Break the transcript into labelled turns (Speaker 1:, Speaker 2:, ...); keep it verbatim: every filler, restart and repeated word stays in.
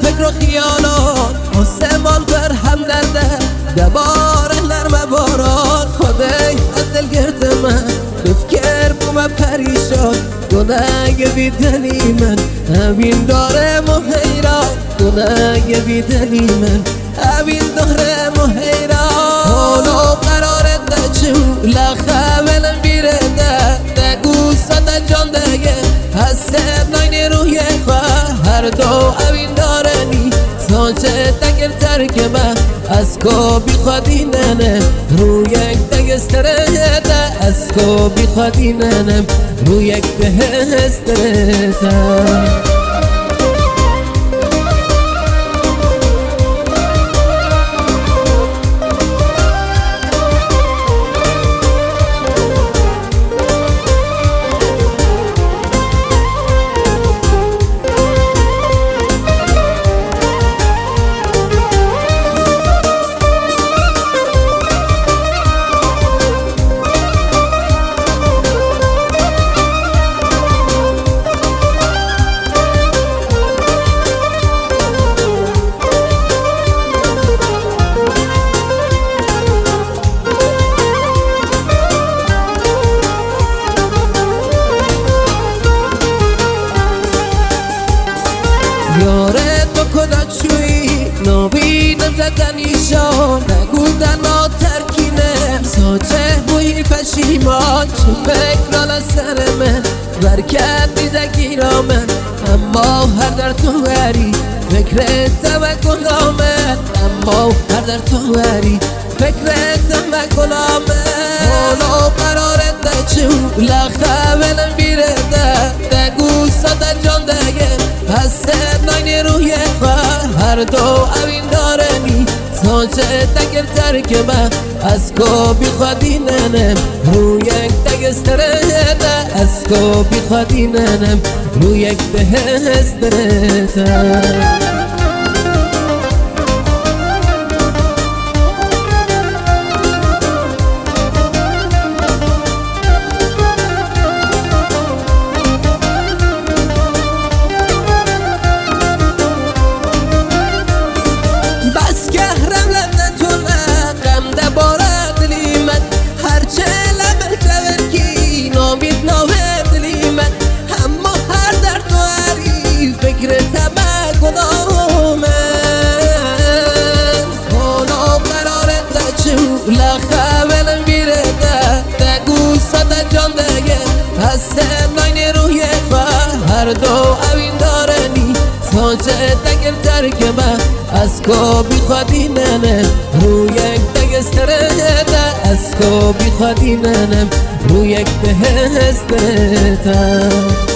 Speaker 1: فکر و خیالات آسمان بر هم نرده دبار نرم باران خدای از دل گرد من بفکر بوم پریشان گناه بیدلی من همین داره محیران گناه بیدلی من همین داره محیران حالا قراره دچو لخه ولم بیره ده دگو ساده جان دگه حسب ناین روی خواه هر دو اوین دارنی سانچه تگر ترک من از کو بی خودی ننم رو یک دگستره ده از کو بی خودی ننم رو یک دگستره ده یاره تو کدت شوی نبینم زدنیشان نگو دنا ترکینه ساچه بوی پشیمان چه فکر آلا سر من برکت دیده گیرا من اما هر در تو وری فکر توکل آمد اما هر در تو وری فکر توکل آمد حالا قرارت دچو لخه ولم بیره ده دگو ساده جان دگه حسب ناین روی خواه هر دو اوین دارنی سانچه تگر ترک من از کو بی خودی ننم رو یک دگستره ده از کو بی خودی ننم رو یک دگستره ده لخه ولم بیره ده دگو ساده جان دگه حسب ناین روی خواه هر دو اوین دارنی سانچه تگر ترک من از کو بی خودی ننم رو یک دگستره ده از کو بی خودی ننم رو یک دگستره ده